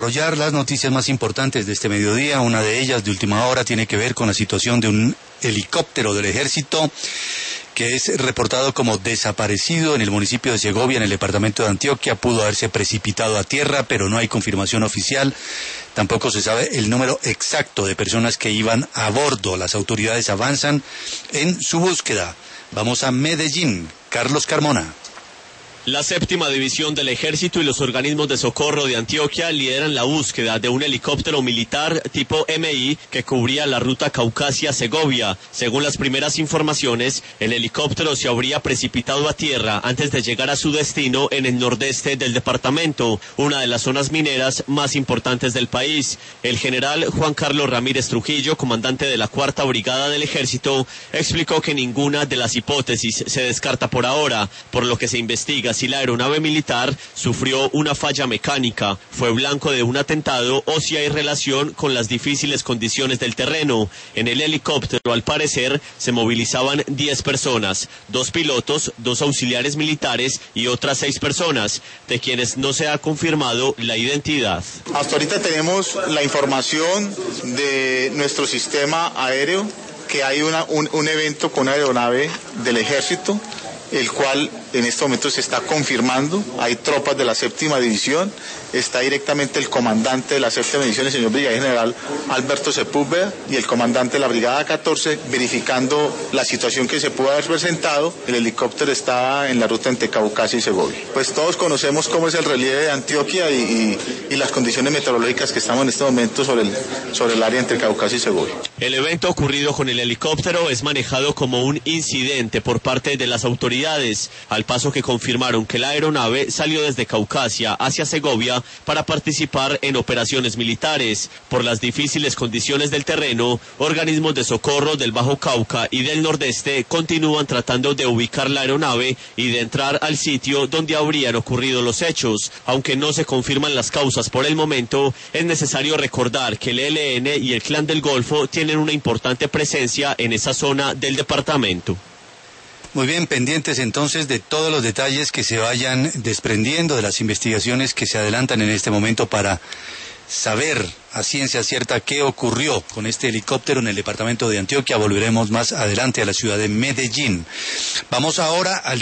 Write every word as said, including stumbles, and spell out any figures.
Desarrollar las noticias más importantes de este mediodía. Una de ellas, de última hora, tiene que ver con la situación de un helicóptero del ejército que es reportado como desaparecido en el municipio de Segovia, en el departamento de Antioquia. Pudo haberse precipitado a tierra, pero no hay confirmación oficial. Tampoco se sabe el número exacto de personas que iban a bordo. Las autoridades avanzan en su búsqueda. Vamos a Medellín. Carlos Carmona. La séptima división del ejército y los organismos de socorro de Antioquia lideran la búsqueda de un helicóptero militar tipo M I que cubría la ruta Caucasia-Segovia. Según las primeras informaciones, el helicóptero se habría precipitado a tierra antes de llegar a su destino en el nordeste del departamento, una de las zonas mineras más importantes del país. El general Juan Carlos Ramírez Trujillo, comandante de la cuarta brigada del ejército, explicó que ninguna de las hipótesis se descarta por ahora, por lo que se investiga si la aeronave militar sufrió una falla mecánica, fue blanco de un atentado o si hay relación con las difíciles condiciones del terreno. En el helicóptero, al parecer, se movilizaban diez personas, dos pilotos, dos auxiliares militares y otras seis personas, de quienes no se ha confirmado la identidad. Hasta ahorita tenemos la información de nuestro sistema aéreo, que hay una, un, un evento con una aeronave del ejército, el cual en este momento se está confirmando. Hay tropas de la séptima división, está directamente el comandante de la séptima división, el señor brigadier general Alberto Sepúlveda, y el comandante de la brigada catorce, verificando la situación que se pudo haber presentado. El helicóptero está en la ruta entre Caucasia y Segovia. Pues todos conocemos cómo es el relieve de Antioquia y, y, y las condiciones meteorológicas que estamos en este momento sobre el, sobre el área entre Caucasia y Segovia. El evento ocurrido con el helicóptero es manejado como un incidente por parte de las autoridades, al paso que confirmaron que la aeronave salió desde Caucasia hacia Segovia para participar en operaciones militares. Por las difíciles condiciones del terreno, organismos de socorro del Bajo Cauca y del Nordeste continúan tratando de ubicar la aeronave y de entrar al sitio donde habrían ocurrido los hechos. Aunque no se confirman las causas por el momento, es necesario recordar que el E L N y el Clan del Golfo tienen una importante presencia en esa zona del departamento. Muy bien, pendientes entonces de todos los detalles que se vayan desprendiendo de las investigaciones que se adelantan en este momento para saber a ciencia cierta qué ocurrió con este helicóptero en el departamento de Antioquia. Volveremos más adelante a la ciudad de Medellín. Vamos ahora al